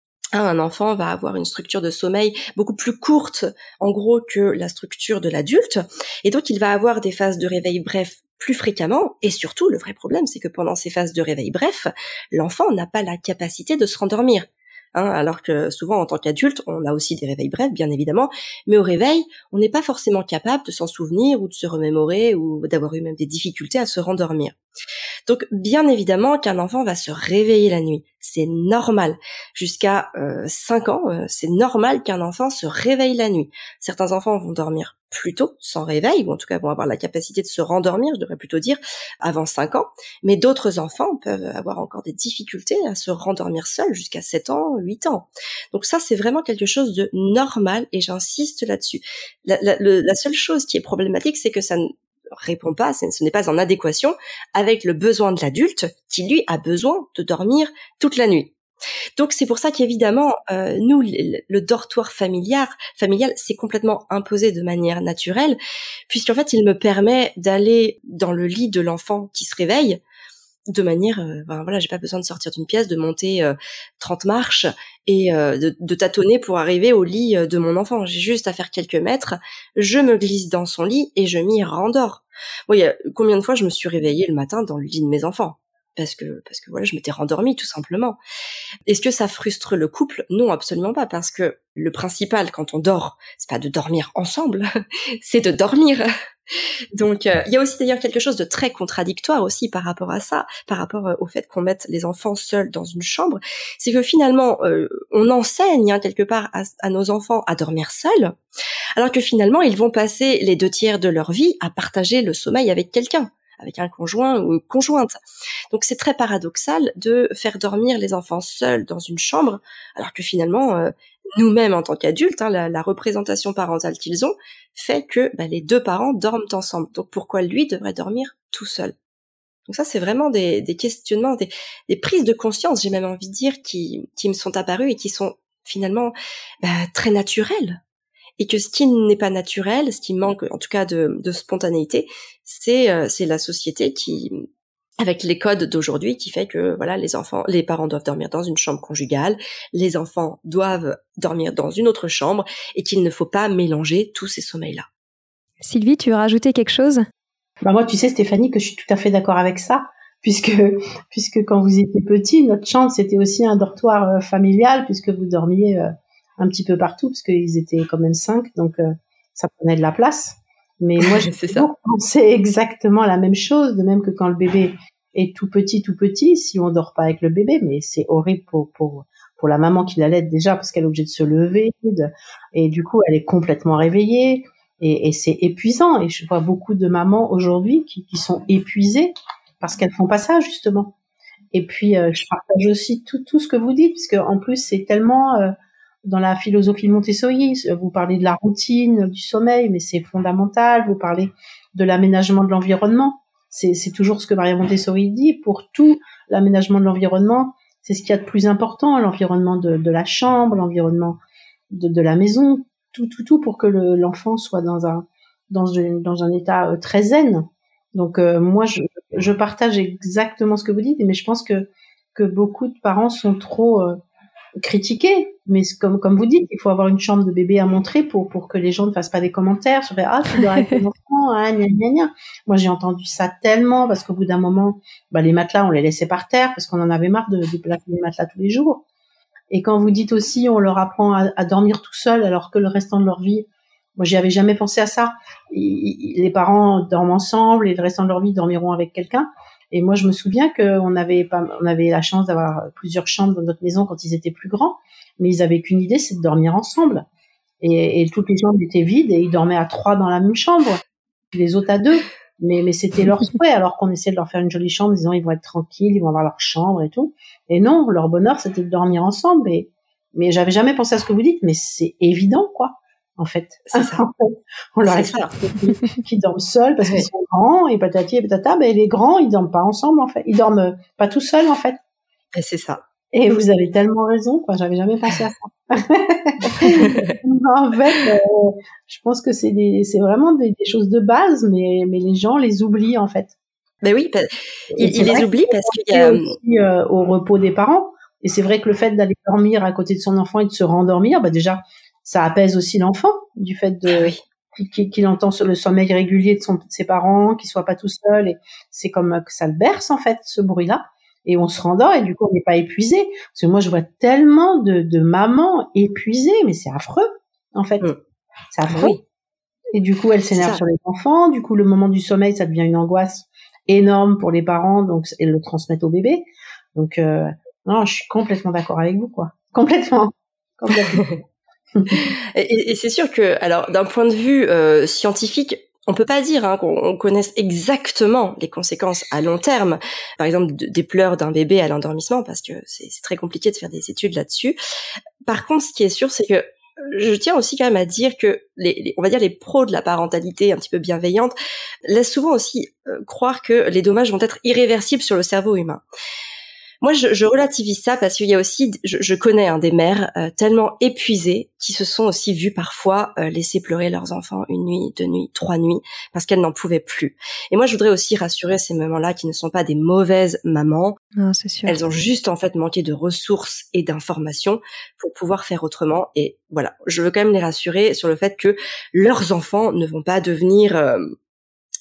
Speaker 2: Un enfant va avoir une structure de sommeil beaucoup plus courte, en gros, que la structure de l'adulte. Et donc, il va avoir des phases de réveil bref plus fréquemment. Et surtout, le vrai problème, c'est que pendant ces phases de réveil bref, l'enfant n'a pas la capacité de se rendormir. Hein, alors que souvent, en tant qu'adulte, on a aussi des réveils brefs, bien évidemment, mais au réveil, on n'est pas forcément capable de s'en souvenir ou de se remémorer ou d'avoir eu même des difficultés à se rendormir. Donc, bien évidemment qu'un enfant va se réveiller la nuit. C'est normal. Jusqu'à euh, cinq ans, euh, c'est normal qu'un enfant se réveille la nuit. Certains enfants vont dormir plus tôt, sans réveil, ou en tout cas vont avoir la capacité de se rendormir, je devrais plutôt dire, avant cinq ans. Mais d'autres enfants peuvent avoir encore des difficultés à se rendormir seuls jusqu'à sept ans, huit ans. Donc ça, c'est vraiment quelque chose de normal et j'insiste là-dessus. La, la, le, la seule chose qui est problématique, c'est que ça ne répond pas, ce n'est pas en adéquation avec le besoin de l'adulte qui, lui, a besoin de dormir toute la nuit. Donc c'est pour ça qu'évidemment, euh, nous, le, le dortoir familial, familial, c'est complètement imposé de manière naturelle, puisqu'en fait, il me permet d'aller dans le lit de l'enfant qui se réveille de manière, euh, ben voilà, j'ai pas besoin de sortir d'une pièce, de monter euh, trente marches et euh, de, de tâtonner pour arriver au lit euh, de mon enfant. J'ai juste à faire quelques mètres, je me glisse dans son lit et je m'y rendors. Bon, il y a combien de fois je me suis réveillée le matin dans le lit de mes enfants? parce que parce que voilà, je m'étais rendormie tout simplement. Est-ce que ça frustre le couple? Non, absolument pas, parce que le principal quand on dort, c'est pas de dormir ensemble, c'est de dormir. Donc euh, il y a aussi d'ailleurs quelque chose de très contradictoire aussi par rapport à ça, par rapport euh, au fait qu'on mette les enfants seuls dans une chambre, c'est que finalement euh, on enseigne hein, quelque part à, à nos enfants à dormir seuls, alors que finalement ils vont passer les deux tiers de leur vie à partager le sommeil avec quelqu'un, avec un conjoint ou une conjointe. Donc c'est très paradoxal de faire dormir les enfants seuls dans une chambre, alors que finalement euh, nous-mêmes en tant qu'adultes, hein, la, la représentation parentale qu'ils ont fait que bah, les deux parents dorment ensemble. Donc pourquoi lui devrait dormir tout seul? Donc ça, c'est vraiment des, des questionnements, des, des prises de conscience, j'ai même envie de dire, qui, qui me sont apparues et qui sont finalement bah, très naturelles. Et que ce qui n'est pas naturel, ce qui manque en tout cas de, de spontanéité, c'est, euh, c'est la société qui, avec les codes d'aujourd'hui, qui fait que voilà, les enfants, les parents doivent dormir dans une chambre conjugale, les enfants doivent dormir dans une autre chambre, et qu'il ne faut pas mélanger tous ces sommeils-là.
Speaker 1: Sylvie, tu veux rajouter quelque chose?
Speaker 3: Bah moi, tu sais, Stéphanie, que je suis tout à fait d'accord avec ça, puisque puisque quand vous étiez petit, notre chambre c'était aussi un dortoir euh, familial, puisque vous dormiez euh, un petit peu partout, parce qu'ils étaient quand même cinq, donc euh, ça prenait de la place. Mais moi, j'ai toujours pensé exactement la même chose, de même que quand le bébé est tout petit, tout petit, si on dort pas avec le bébé, mais c'est horrible pour pour pour la maman qui l'allait déjà, parce qu'elle est obligée de se lever, de, et du coup, elle est complètement réveillée. Et, et c'est épuisant. Et je vois beaucoup de mamans aujourd'hui qui, qui sont épuisées parce qu'elles font pas ça, justement. Et puis, euh, je partage aussi tout, tout ce que vous dites, puisque en plus, c'est tellement euh, dans la philosophie Montessori. Vous parlez de la routine, du sommeil, mais c'est fondamental. Vous parlez de l'aménagement de l'environnement. C'est, c'est toujours ce que Maria Montessori dit. Pour tout, l'aménagement de l'environnement, c'est ce qu'il y a de plus important. L'environnement de, de la chambre, l'environnement de, de la maison, tout, tout, tout pour que le, l'enfant soit dans un, dans une, dans un état euh, très zen. Donc euh, moi, je, je partage exactement ce que vous dites, mais je pense que que beaucoup de parents sont trop euh, critiqués. Mais comme comme vous dites, il faut avoir une chambre de bébé à montrer pour pour que les gens ne fassent pas des commentaires sur ah tu dors avec ton enfant, ah gna gna gna. Moi j'ai entendu ça tellement parce qu'au bout d'un moment, bah les matelas on les laissait par terre parce qu'on en avait marre de déplacer les matelas tous les jours. Et quand vous dites aussi, on leur apprend à, à dormir tout seul, alors que le restant de leur vie, moi, j'y avais jamais pensé à ça. Ils, les parents dorment ensemble et le restant de leur vie dormiront avec quelqu'un. Et moi, je me souviens qu'on avait pas, on avait la chance d'avoir plusieurs chambres dans notre maison quand ils étaient plus grands, mais ils avaient qu'une idée, c'est de dormir ensemble. Et, et toutes les chambres étaient vides et ils dormaient à trois dans la même chambre, puis les autres à deux. Mais, mais c'était leur souhait, alors qu'on essayait de leur faire une jolie chambre, disant ils vont être tranquilles, ils vont avoir leur chambre et tout. Et non, leur bonheur, c'était de dormir ensemble. Et, mais j'avais jamais pensé à ce que vous dites, mais c'est évident, quoi, en fait.
Speaker 2: C'est ça.
Speaker 3: On leur explique qu'ils dorment seuls parce qu'ils sont grands, et patati et patata, ben, les grands, ils dorment pas ensemble, en fait. Ils dorment pas tout seuls, en fait.
Speaker 2: Et c'est ça.
Speaker 3: Et vous avez tellement raison, quoi. J'avais jamais pensé à ça. En fait, euh, je pense que c'est des, c'est vraiment des, des choses de base, mais, mais les gens les oublient, en fait.
Speaker 2: Ben oui, ils, ils les oublient parce qu'il y a
Speaker 3: aussi euh, au repos des parents. Et c'est vrai que le fait d'aller dormir à côté de son enfant et de se rendormir, bah déjà, ça apaise aussi l'enfant du fait de oui. qu'il, qu'il entend le sommeil régulier de, son, de ses parents, qu'il soit pas tout seul. Et c'est comme que ça le berce, en fait, ce bruit-là. Et on se rendort et du coup, on n'est pas épuisé. Parce que moi, je vois tellement de, de mamans épuisées, mais c'est affreux, en fait. Mmh. C'est affreux. Oui. Et du coup, elles s'énervent sur les enfants. Du coup, le moment du sommeil, ça devient une angoisse énorme pour les parents, donc elles le transmettent au bébé. Donc, euh, non, je suis complètement d'accord avec vous, quoi. Complètement. Complètement.
Speaker 2: et, et c'est sûr que, alors, d'un point de vue euh, scientifique, on peut pas dire hein, qu'on connaisse exactement les conséquences à long terme, par exemple de, des pleurs d'un bébé à l'endormissement, parce que c'est, c'est très compliqué de faire des études là-dessus. Par contre, ce qui est sûr, c'est que je tiens aussi quand même à dire que les, les on va dire les pros de la parentalité un petit peu bienveillante laissent souvent aussi euh, croire que les dommages vont être irréversibles sur le cerveau humain. Moi, je, je relativise ça parce qu'il y a aussi, je, je connais hein, des mères euh, tellement épuisées qui se sont aussi vues parfois euh, laisser pleurer leurs enfants une nuit, deux nuits, trois nuits, parce qu'elles n'en pouvaient plus. Et moi, je voudrais aussi rassurer ces mamans-là qui ne sont pas des mauvaises mamans.
Speaker 1: Non, c'est sûr.
Speaker 2: Elles ont juste en fait manqué de ressources et d'informations pour pouvoir faire autrement. Et voilà, je veux quand même les rassurer sur le fait que leurs enfants ne vont pas devenir... Euh,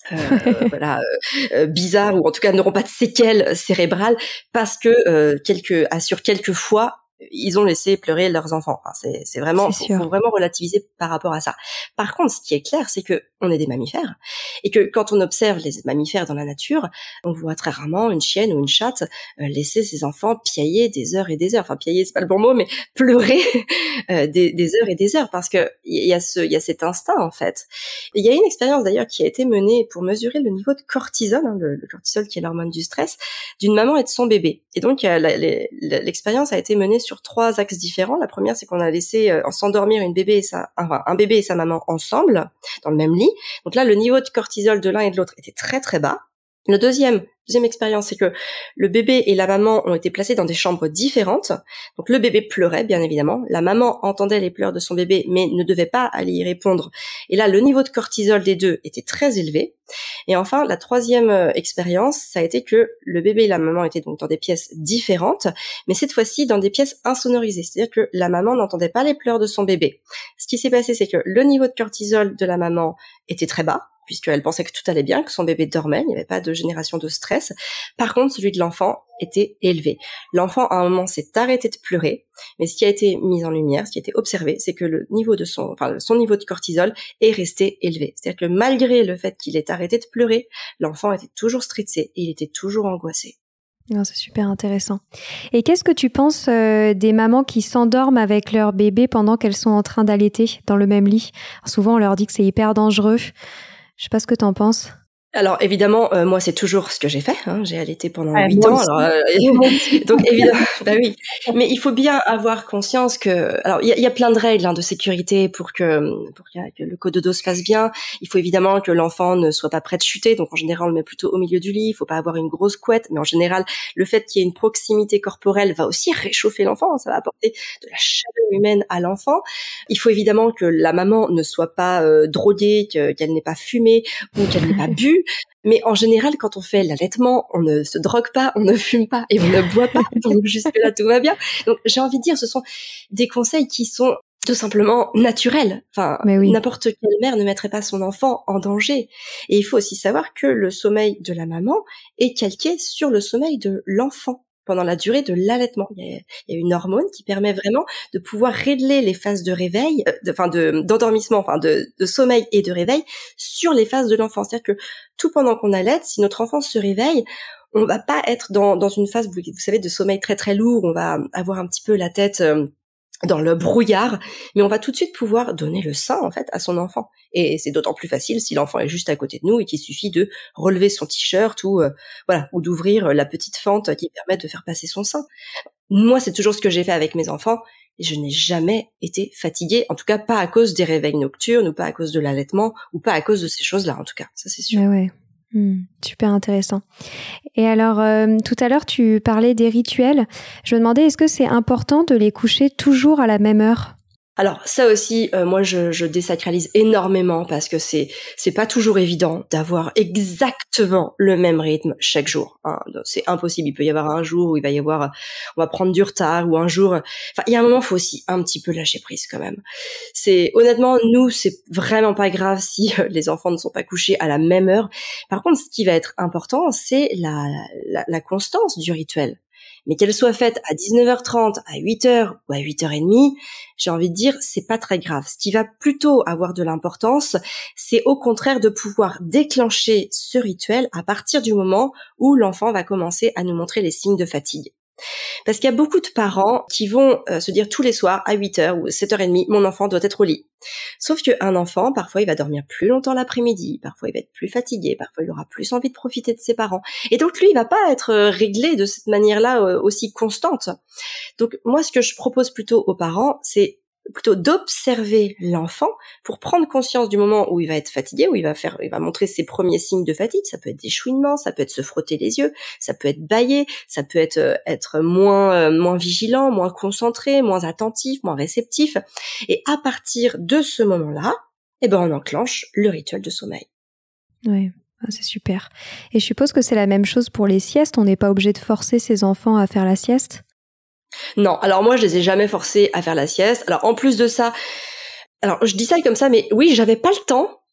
Speaker 2: euh, voilà, euh, bizarres ou en tout cas n'auront pas de séquelles cérébrales parce que euh, quelques, assure quelques fois ils ont laissé pleurer leurs enfants. Enfin, c'est, c'est vraiment, faut, faut vraiment relativiser par rapport à ça. Par contre, ce qui est clair, c'est que on est des mammifères et que quand on observe les mammifères dans la nature, on voit très rarement une chienne ou une chatte euh, laisser ses enfants piailler des heures et des heures. Enfin, piailler, c'est pas le bon mot, mais pleurer euh, des, des heures et des heures parce que il y a ce, il y a cet instinct en fait. Il y a une expérience d'ailleurs qui a été menée pour mesurer le niveau de cortisol, hein, le, le cortisol qui est l'hormone du stress, d'une maman et de son bébé. Et donc, euh, la, la, l'expérience a été menée sur trois axes différents. La première, c'est qu'on a laissé euh, s'endormir une bébé et sa, enfin, un bébé et sa maman ensemble, dans le même lit. Donc là, le niveau de cortisol de l'un et de l'autre était très très bas. Le deuxième, deuxième expérience, c'est que le bébé et la maman ont été placés dans des chambres différentes. Donc le bébé pleurait, bien évidemment. La maman entendait les pleurs de son bébé, mais ne devait pas aller y répondre. Et là, le niveau de cortisol des deux était très élevé. Et enfin, la troisième euh, expérience, ça a été que le bébé et la maman étaient donc dans des pièces différentes, mais cette fois-ci dans des pièces insonorisées. C'est-à-dire que la maman n'entendait pas les pleurs de son bébé. Ce qui s'est passé, c'est que le niveau de cortisol de la maman était très bas, puisqu'elle pensait que tout allait bien, que son bébé dormait, il n'y avait pas de génération de stress. Par contre, celui de l'enfant était élevé. L'enfant, à un moment, s'est arrêté de pleurer, mais ce qui a été mis en lumière, ce qui a été observé, c'est que le niveau de son, enfin, son niveau de cortisol est resté élevé. C'est-à-dire que malgré le fait qu'il ait arrêté de pleurer, l'enfant était toujours stressé et il était toujours angoissé.
Speaker 1: Non, c'est super intéressant. Et qu'est-ce que tu penses euh, des mamans qui s'endorment avec leur bébé pendant qu'elles sont en train d'allaiter dans le même lit? Alors, souvent, on leur dit que c'est hyper dangereux. Je sais pas ce que t'en penses.
Speaker 2: Alors évidemment, euh, moi c'est toujours ce que j'ai fait. Hein. J'ai allaité pendant huit ah, ans. Alors, euh, donc évidemment, bah oui. Mais il faut bien avoir conscience que, alors il y a, y a plein de règles hein, de sécurité pour que pour que le cododo se fasse bien. Il faut évidemment que l'enfant ne soit pas prêt de chuter. Donc en général, on le met plutôt au milieu du lit. Il faut pas avoir une grosse couette. Mais en général, le fait qu'il y ait une proximité corporelle va aussi réchauffer l'enfant. Ça va apporter de la chaleur humaine à l'enfant. Il faut évidemment que la maman ne soit pas euh, droguée, que, qu'elle n'ait pas fumé ou qu'elle n'ait pas bu. Mais en général, quand on fait l'allaitement, on ne se drogue pas, on ne fume pas et on ne boit pas. Donc jusque-là, tout va bien. Donc j'ai envie de dire, ce sont des conseils qui sont tout simplement naturels. Enfin, oui. N'importe quelle mère ne mettrait pas son enfant en danger. Et il faut aussi savoir que le sommeil de la maman est calqué sur le sommeil de l'enfant pendant la durée de l'allaitement. Il y a, il y a une hormone qui permet vraiment de pouvoir régler les phases de réveil, euh, de, enfin de d'endormissement, enfin de, de sommeil et de réveil sur les phases de l'enfant. C'est-à-dire que tout pendant qu'on allaite, si notre enfant se réveille, on va pas être dans dans une phase, vous, vous savez, de sommeil très très lourd. On va avoir un petit peu la tête euh, dans le brouillard, mais on va tout de suite pouvoir donner le sein en fait à son enfant. Et c'est d'autant plus facile si l'enfant est juste à côté de nous et qu'il suffit de relever son t-shirt ou euh, voilà, ou d'ouvrir la petite fente qui permet de faire passer son sein. Moi, c'est toujours ce que j'ai fait avec mes enfants et je n'ai jamais été fatiguée, en tout cas pas à cause des réveils nocturnes ou pas à cause de l'allaitement ou pas à cause de ces choses-là en tout cas, ça c'est sûr.
Speaker 1: Mais ouais. Mmh, super intéressant. Et alors, euh, tout à l'heure, tu parlais des rituels. Je me demandais, est-ce que c'est important de les coucher toujours à la même heure ?
Speaker 2: Alors ça aussi, euh, moi je, je désacralise énormément parce que c'est c'est pas toujours évident d'avoir exactement le même rythme chaque jour. Hein. C'est impossible. Il peut y avoir un jour où il va y avoir, on va prendre du retard ou un jour. Enfin, il y a un moment, faut aussi un petit peu lâcher prise quand même. C'est honnêtement, nous, c'est vraiment pas grave si euh, les enfants ne sont pas couchés à la même heure. Par contre, ce qui va être important, c'est la la, la constance du rituel. Mais qu'elle soit faite à dix-neuf heures trente, à huit heures ou à huit heures trente, j'ai envie de dire, c'est pas très grave. Ce qui va plutôt avoir de l'importance, c'est au contraire de pouvoir déclencher ce rituel à partir du moment où l'enfant va commencer à nous montrer les signes de fatigue. Parce qu'il y a beaucoup de parents qui vont euh, se dire tous les soirs à huit heures ou sept heures trente, mon enfant doit être au lit. Sauf qu'un enfant, parfois, il va dormir plus longtemps l'après-midi, parfois il va être plus fatigué, parfois il aura plus envie de profiter de ses parents. Et donc lui, il va pas être réglé de cette manière-là euh, aussi constante. Donc moi, ce que je propose plutôt aux parents, c'est plutôt d'observer l'enfant pour prendre conscience du moment où il va être fatigué, où il va faire, il va montrer ses premiers signes de fatigue. Ça peut être des chouinements, ça peut être se frotter les yeux, ça peut être bâiller, ça peut être euh, être moins euh, moins vigilant, moins concentré, moins attentif, moins réceptif. Et à partir de ce moment-là, eh ben on enclenche le rituel de sommeil.
Speaker 1: Ouais. Ah, c'est super. Et je suppose que c'est la même chose pour les siestes. On n'est pas obligé de forcer ses enfants à faire la sieste ?
Speaker 2: Non, alors moi je les ai jamais forcés à faire la sieste. Alors en plus de ça, alors je dis ça comme ça, mais oui, j'avais pas le temps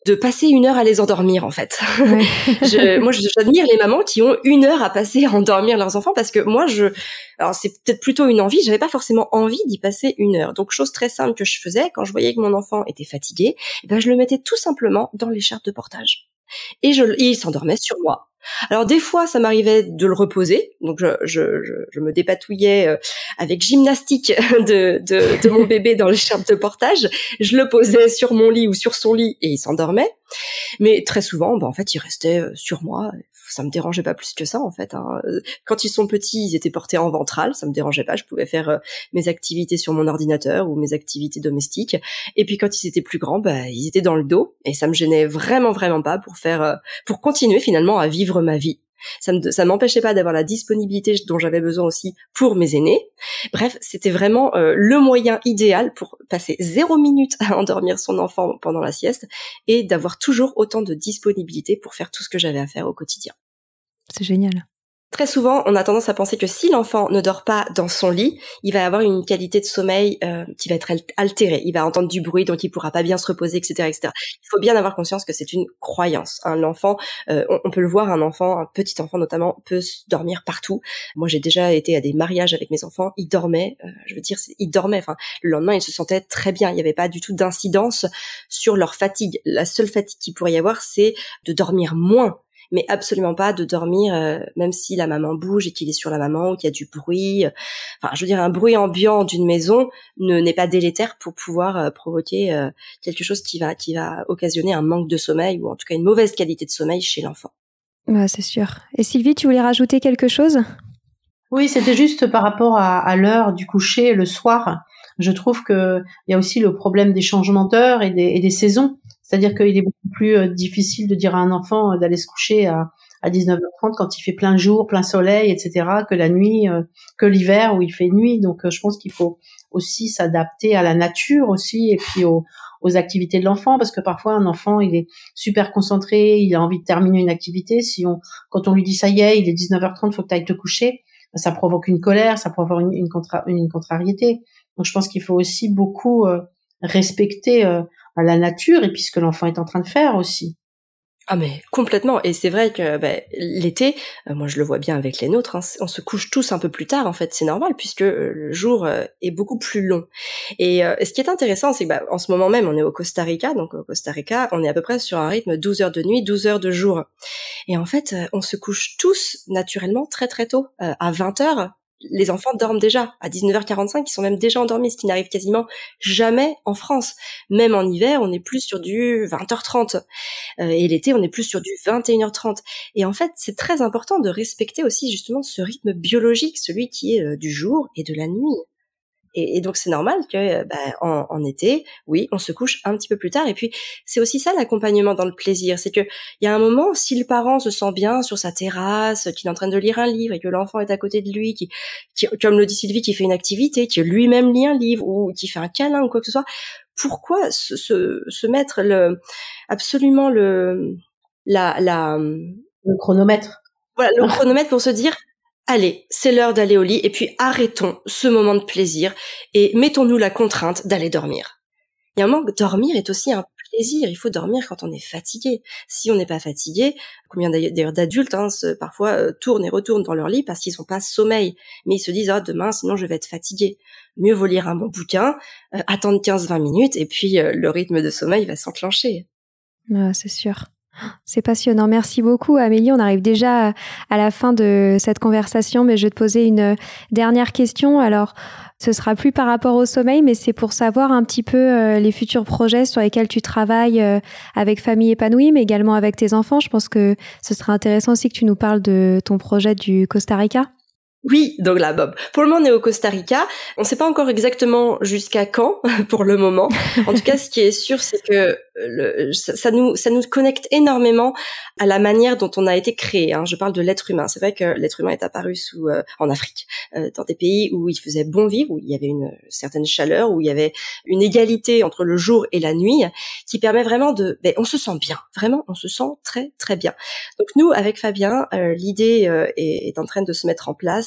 Speaker 2: de passer une heure à les endormir en fait. Ouais. je, moi, j'admire les mamans qui ont une heure à passer à endormir leurs enfants parce que moi, je, alors c'est peut-être plutôt une envie. J'avais pas forcément envie d'y passer une heure. Donc, chose très simple que je faisais quand je voyais que mon enfant était fatigué, eh ben je le mettais tout simplement dans l'écharpe de portage et je, et il s'endormait sur moi. Alors des fois, ça m'arrivait de le reposer, donc je, je, je, je me dépatouillais avec gymnastique de, de, de mon bébé dans l'écharpe de portage. Je le posais sur mon lit ou sur son lit et il s'endormait. Mais très souvent, bah en fait, il restait sur moi. Ça me dérangeait pas plus que ça en fait. Hein. Quand ils sont petits, ils étaient portés en ventral, ça me dérangeait pas. Je pouvais faire mes activités sur mon ordinateur ou mes activités domestiques. Et puis quand ils étaient plus grands, bah ils étaient dans le dos et ça me gênait vraiment vraiment pas pour faire, pour continuer finalement à vivre ma vie. Ça me, ça m'empêchait pas d'avoir la disponibilité dont j'avais besoin aussi pour mes aînés. Bref, c'était vraiment euh, le moyen idéal pour passer zéro minute à endormir son enfant pendant la sieste et d'avoir toujours autant de disponibilité pour faire tout ce que j'avais à faire au quotidien.
Speaker 1: C'est génial.
Speaker 2: Très souvent, on a tendance à penser que si l'enfant ne dort pas dans son lit, il va avoir une qualité de sommeil euh, qui va être altérée. Il va entendre du bruit, donc il pourra pas bien se reposer, et cetera, et cetera. Il faut bien avoir conscience que c'est une croyance. Un enfant, euh, on, on peut le voir, un enfant, un petit enfant notamment, peut dormir partout. Moi, j'ai déjà été à des mariages avec mes enfants. Ils dormaient. Euh, je veux dire, ils dormaient. Enfin, le lendemain, ils se sentaient très bien. Il n'y avait pas du tout d'incidence sur leur fatigue. La seule fatigue qu'il pourrait y avoir, c'est de dormir moins. Mais absolument pas de dormir euh, même si la maman bouge et qu'il est sur la maman ou qu'il y a du bruit. Enfin, je veux dire, un bruit ambiant d'une maison ne n'est pas délétère pour pouvoir euh, provoquer euh, quelque chose qui va qui va occasionner un manque de sommeil ou en tout cas une mauvaise qualité de sommeil chez l'enfant.
Speaker 1: Ouais, c'est sûr. Et Sylvie, tu voulais rajouter quelque chose ?
Speaker 3: Oui, c'était juste par rapport à, à l'heure du coucher le soir. Je trouve que il y a aussi le problème des changements d'heure et des, et des saisons. C'est-à-dire qu'il est beaucoup plus euh, difficile de dire à un enfant euh, d'aller se coucher à, à dix-neuf heures trente quand il fait plein jour, plein soleil, et cetera, que la nuit, euh, que l'hiver où il fait nuit. Donc, euh, je pense qu'il faut aussi s'adapter à la nature aussi et puis aux, aux activités de l'enfant, parce que parfois un enfant il est super concentré, il a envie de terminer une activité. Si on, quand on lui dit ça y est, il est dix-neuf heures trente, faut que tu ailles te coucher, ça provoque une colère, ça provoque une, une, contra, une contrariété. Donc, je pense qu'il faut aussi beaucoup euh, respecter euh, à la nature et puis ce que l'enfant est en train de faire aussi.
Speaker 2: Ah mais complètement, et c'est vrai que bah, l'été, euh, moi je le vois bien avec les nôtres, hein, on se couche tous un peu plus tard en fait, c'est normal puisque euh, le jour euh, est beaucoup plus long. Et, euh, et ce qui est intéressant, c'est que bah, en ce moment même on est au Costa Rica, donc au Costa Rica on est à peu près sur un rythme douze heures de nuit, douze heures de jour. Et en fait euh, on se couche tous naturellement très très tôt, euh, à vingt heures. Les enfants dorment déjà. À dix-neuf heures quarante-cinq, ils sont même déjà endormis, ce qui n'arrive quasiment jamais en France. Même en hiver, on est plus sur du vingt heures trente. Euh, et l'été, on est plus sur du vingt et une heures trente. Et en fait, c'est très important de respecter aussi justement ce rythme biologique, celui qui est euh, du jour et de la nuit. Et, et donc c'est normal que bah, en, en été, oui, on se couche un petit peu plus tard. Et puis c'est aussi ça l'accompagnement dans le plaisir, c'est que il y a un moment, si le parent se sent bien sur sa terrasse, qu'il est en train de lire un livre et que l'enfant est à côté de lui, qui, qui comme le dit Sylvie, qui fait une activité, qui lui-même lit un livre ou qui fait un câlin ou quoi que ce soit, pourquoi se, se, se mettre le absolument le la la
Speaker 3: le chronomètre.
Speaker 2: Voilà, le chronomètre pour se dire allez, c'est l'heure d'aller au lit et puis arrêtons ce moment de plaisir et mettons-nous la contrainte d'aller dormir. Il y a un moment que dormir est aussi un plaisir, il faut dormir quand on est fatigué. Si on n'est pas fatigué, combien d'ailleurs d'adultes hein, se, parfois euh, tournent et retournent dans leur lit parce qu'ils n'ont pas sommeil, mais ils se disent « Ah, demain, sinon je vais être fatigué ». Mieux vaut lire un bon bouquin, euh, attendre quinze à vingt minutes et puis euh, le rythme de sommeil va s'enclencher.
Speaker 1: Ah, c'est sûr. C'est passionnant. Merci beaucoup, Amélie. On arrive déjà à la fin de cette conversation, mais je vais te poser une dernière question. Alors, ce sera plus par rapport au sommeil, mais c'est pour savoir un petit peu euh, les futurs projets sur lesquels tu travailles euh, avec Famille épanouie, mais également avec tes enfants. Je pense que ce sera intéressant aussi que tu nous parles de ton projet du Costa Rica.
Speaker 2: Oui, donc là, Bob. Pour le moment, on est au Costa Rica. On ne sait pas encore exactement jusqu'à quand, pour le moment. En tout cas, ce qui est sûr, c'est que le, ça, ça nous, ça nous connecte énormément à la manière dont on a été créé. Hein. Je parle de l'être humain. C'est vrai que l'être humain est apparu sous, euh, en Afrique, euh, dans des pays où il faisait bon vivre, où il y avait une certaine chaleur, où il y avait une égalité entre le jour et la nuit, qui permet vraiment de, ben, on se sent bien. Vraiment, on se sent très, très bien. Donc nous, avec Fabien, euh, l'idée euh, est, est en train de se mettre en place.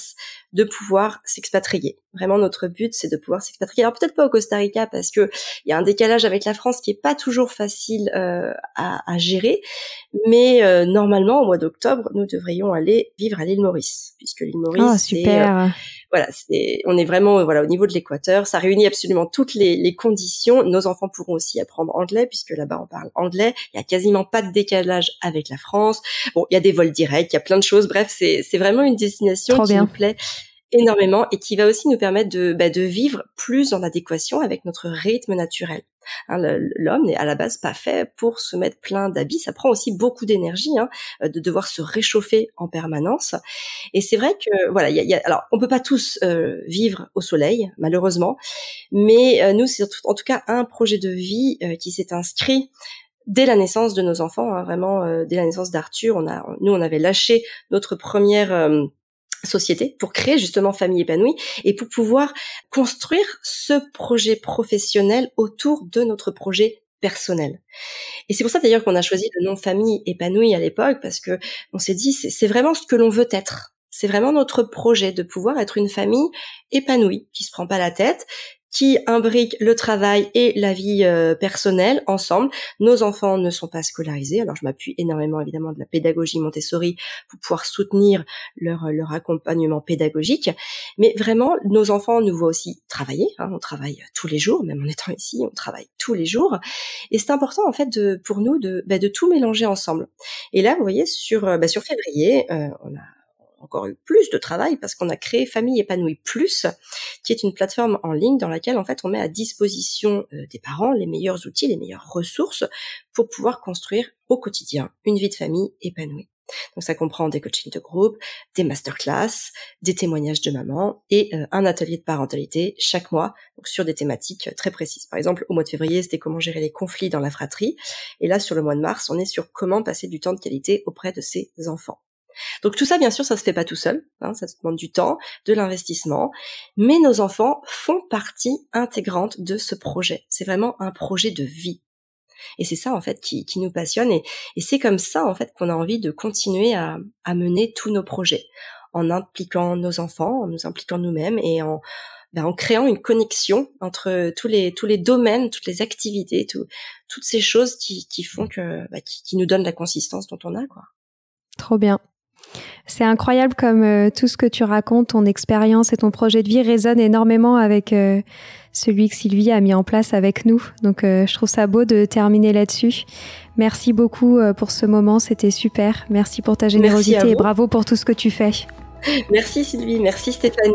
Speaker 2: place de pouvoir s'expatrier. Vraiment, notre but, c'est de pouvoir s'expatrier. Alors peut-être pas au Costa Rica parce que il y a un décalage avec la France qui est pas toujours facile euh, à, à gérer, mais euh, normalement, au mois d'octobre, nous devrions aller vivre à l'île Maurice, puisque l'île Maurice,
Speaker 1: oh,
Speaker 2: c'est
Speaker 1: super.
Speaker 2: Euh, voilà, c'est, on est vraiment voilà au niveau de l'équateur. Ça réunit absolument toutes les, les conditions. Nos enfants pourront aussi apprendre anglais puisque là-bas on parle anglais. Il y a quasiment pas de décalage avec la France. Bon, il y a des vols directs, il y a plein de choses. Bref, c'est c'est vraiment une destination
Speaker 1: Trop
Speaker 2: qui
Speaker 1: bien.
Speaker 2: nous plaît énormément et qui va aussi nous permettre de bah, de vivre plus en adéquation avec notre rythme naturel. Hein, le, l'homme n'est à la base pas fait pour se mettre plein d'habits. Ça prend aussi beaucoup d'énergie hein, de devoir se réchauffer en permanence. Et c'est vrai que voilà, il y a, y a alors on peut pas tous euh, vivre au soleil malheureusement, mais euh, nous c'est en tout cas un projet de vie euh, qui s'est inscrit dès la naissance de nos enfants. Hein, vraiment euh, dès la naissance d'Arthur, on a nous on avait lâché notre première euh, société pour créer justement Famille épanouie et pour pouvoir construire ce projet professionnel autour de notre projet personnel. Et c'est pour ça d'ailleurs qu'on a choisi le nom Famille épanouie à l'époque parce que on s'est dit c'est, c'est vraiment ce que l'on veut être. C'est vraiment notre projet de pouvoir être une famille épanouie qui se prend pas la tête, qui imbrique le travail et la vie euh, personnelle ensemble. Nos enfants ne sont pas scolarisés, alors je m'appuie énormément évidemment de la pédagogie Montessori pour pouvoir soutenir leur leur accompagnement pédagogique, mais vraiment nos enfants nous voient aussi travailler, hein, on travaille tous les jours, même en étant ici, on travaille tous les jours, et c'est important en fait de pour nous de bah, de tout mélanger ensemble. Et là, vous voyez sur bah, sur février, euh, on a encore eu plus de travail parce qu'on a créé Famille épanouie plus, qui est une plateforme en ligne dans laquelle en fait on met à disposition euh, des parents les meilleurs outils, les meilleures ressources pour pouvoir construire au quotidien une vie de famille épanouie. Donc ça comprend des coachings de groupe, des masterclass, des témoignages de maman et euh, un atelier de parentalité chaque mois, donc sur des thématiques très précises. Par exemple, au mois de février, c'était comment gérer les conflits dans la fratrie, et là sur le mois de mars, on est sur comment passer du temps de qualité auprès de ses enfants. Donc tout ça, bien sûr, ça se fait pas tout seul, hein, ça demande du temps, de l'investissement, mais nos enfants font partie intégrante de ce projet. C'est vraiment un projet de vie. Et c'est ça, en fait, qui, qui nous passionne, et, et c'est comme ça, en fait, qu'on a envie de continuer à, à mener tous nos projets, en impliquant nos enfants, en nous impliquant nous-mêmes, et en, ben, en créant une connexion entre tous les, tous les domaines, toutes les activités, tout, toutes ces choses qui, qui font que, ben, qui, qui nous donnent la consistance dont on a, quoi.
Speaker 1: Trop bien. C'est incroyable comme euh, tout ce que tu racontes, ton expérience et ton projet de vie résonne énormément avec euh, celui que Sylvie a mis en place avec nous. Donc euh, je trouve ça beau de terminer là-dessus. Merci beaucoup euh, pour ce moment, c'était super. Merci pour ta générosité et bravo pour tout ce que tu fais.
Speaker 2: Merci Sylvie, merci Stéphanie.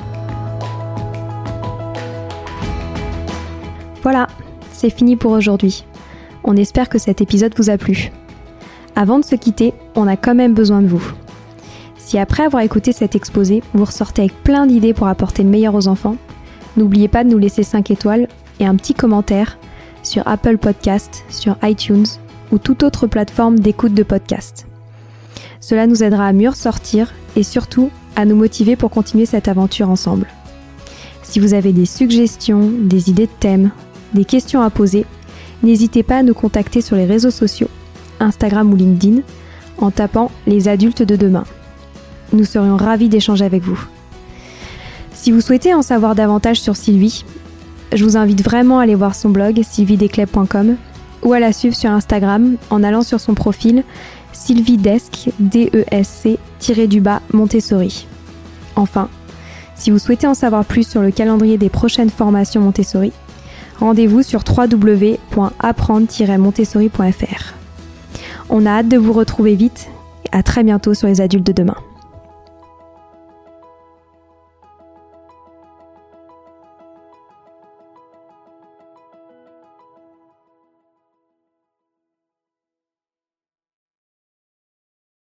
Speaker 1: Voilà, c'est fini pour aujourd'hui. On espère que cet épisode vous a plu. Avant de se quitter, on a quand même besoin de vous. Si après avoir écouté cet exposé, vous ressortez avec plein d'idées pour apporter le meilleur aux enfants, n'oubliez pas de nous laisser cinq étoiles et un petit commentaire sur Apple Podcasts, sur iTunes ou toute autre plateforme d'écoute de podcast. Cela nous aidera à mieux ressortir et surtout à nous motiver pour continuer cette aventure ensemble. Si vous avez des suggestions, des idées de thèmes, des questions à poser, n'hésitez pas à nous contacter sur les réseaux sociaux, Instagram ou LinkedIn, en tapant « Les adultes de demain ». Nous serions ravis d'échanger avec vous. Si vous souhaitez en savoir davantage sur Sylvie, je vous invite vraiment à aller voir son blog sylvie descleb point com ou à la suivre sur Instagram en allant sur son profil sylviedesc, D E S C, tiré du bas, Montessori. Enfin, si vous souhaitez en savoir plus sur le calendrier des prochaines formations Montessori, rendez-vous sur w w w point apprendre tiret montessori point f r. On a hâte de vous retrouver vite et à très bientôt sur les adultes de demain.